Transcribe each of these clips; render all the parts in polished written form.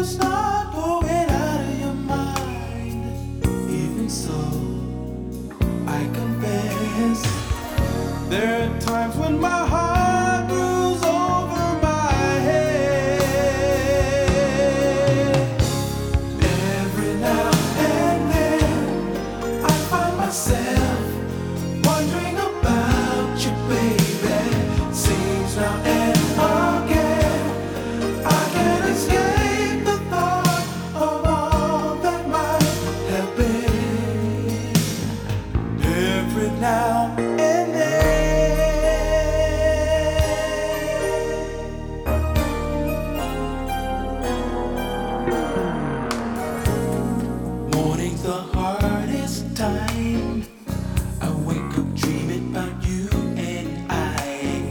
just not going out of your mind. Even so, I confess, there are times when my heart brews over my head. Every now and then, I find myself wondering about you, baby. Seems now and again, I can't escape the thought of all that might have been. Every now and then. Morning's the hardest time. I wake up dreaming about you and I.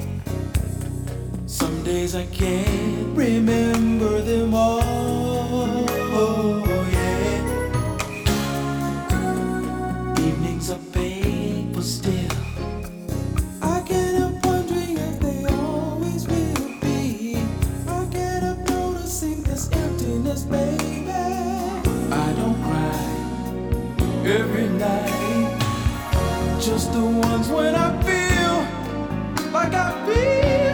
Some days I can't remember them all. Oh, yeah. Evenings are painful still. I get up wondering if they always will be. I get up noticing this emptiness, baby. I don't cry every night, just the ones when I feel like I feel.